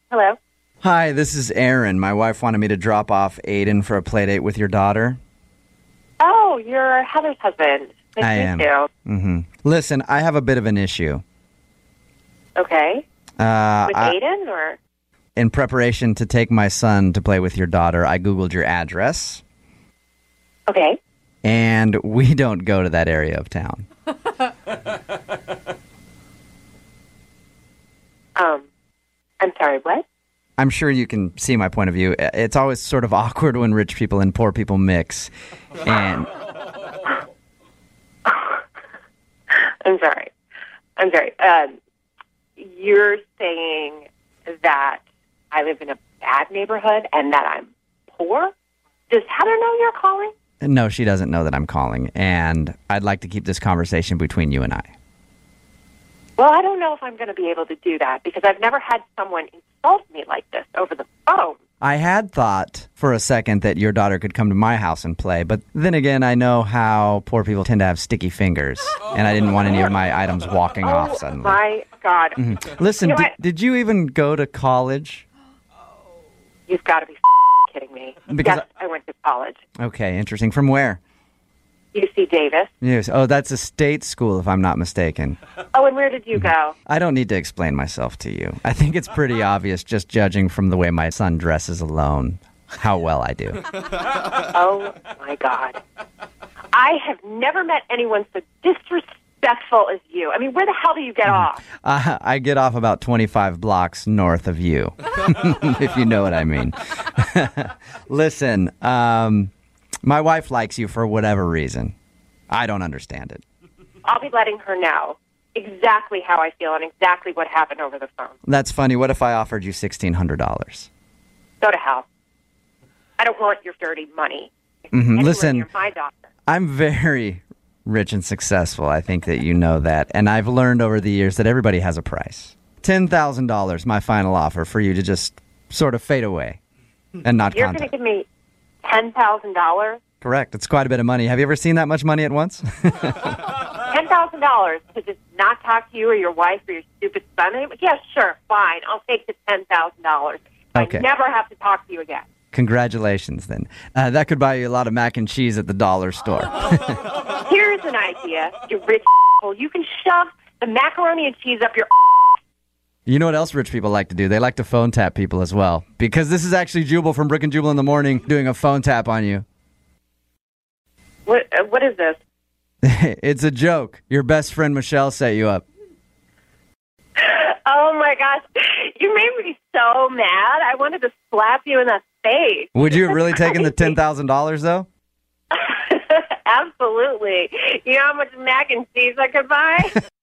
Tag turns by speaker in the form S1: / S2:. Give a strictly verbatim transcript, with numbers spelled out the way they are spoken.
S1: Hello.
S2: Hi, this is Aaron. My wife wanted me to drop off Aiden for a play date with your daughter.
S1: Oh, you're Heather's husband. Nice
S2: I
S1: to
S2: am.
S1: meet you.
S2: Mm-hmm. Listen, I have a bit of an issue.
S1: Okay.
S2: Uh,
S1: With
S2: I-
S1: Aiden, or?
S2: In preparation to take my son to play with your daughter, I Googled your address,
S1: Okay.
S2: and we don't go to that area of town.
S1: Um, I'm sorry, what?
S2: I'm sure you can see my point of view. It's always sort of awkward when rich people and poor people mix. And
S1: I'm sorry. I'm sorry. Um, you're saying that I live in a bad neighborhood and that I'm poor? Does Heather know you're calling?
S2: no, she doesn't know that I'm calling, and I'd like to keep this conversation between you and I.
S1: Well, I don't know if I'm going to be able to do that because I've never had someone insult me like this over the phone.
S2: I had thought for a second that your daughter could come to my house and play, but then again, I know how poor people tend to have sticky fingers, and I didn't want any of my items walking
S1: oh,
S2: off suddenly.
S1: my God.
S2: Mm-hmm. Listen,
S1: You know
S2: did,
S1: what?
S2: did you even go to college?
S1: You've got to be kidding me.
S2: Because
S1: yes, I went to college.
S2: Okay, interesting. From where?
S1: U C Davis.
S2: Yes. Oh, that's a state school, if I'm not mistaken.
S1: Oh, and where did you go?
S2: I don't need to explain myself to you. I think it's pretty obvious, just judging from the way my son dresses alone, how well I do.
S1: Oh, my God. I have never met anyone so disrespectful as you. I mean, where the hell do you get off?
S2: Uh, I get off about twenty-five blocks north of you, if you know what I mean. Listen, um, my wife likes you for whatever reason. I don't understand it.
S1: I'll be letting her know exactly how I feel and exactly what happened over the phone.
S2: That's funny. What if I offered you sixteen hundred dollars?
S1: Go to hell. I don't want your dirty money.
S2: Mm-hmm.
S1: Anywhere
S2: Listen,
S1: near my doctor.
S2: I'm very rich and successful. I think that you know that. And I've learned over the years that everybody has a price. ten thousand dollars, my final offer for you to just sort of fade away and not
S1: You're going
S2: contact.
S1: to give me ten thousand dollars?
S2: Correct. It's quite a bit of money. Have you ever seen that much money at once?
S1: ten thousand dollars to just not talk to you or your wife or your stupid son? Yeah, sure, fine. I'll take the ten thousand dollars.
S2: Okay.
S1: I never have to talk to you again.
S2: Congratulations, then. Uh, that could buy you a lot of mac and cheese at the dollar store.
S1: Here's an idea, you rich asshole. You can shove the macaroni and cheese up your
S2: You know what else rich people like to do? They like to phone tap people as well. Because this is actually Jubal from Brick and Jubal in the Morning doing a phone tap on you.
S1: What, uh, what is this?
S2: It's a joke. Your best friend Michelle set you up.
S1: Oh, my gosh. You made me so mad. I wanted to slap you in the face.
S2: Would you have really taken the ten thousand dollars, though?
S1: Absolutely. You know how much mac and cheese I could buy?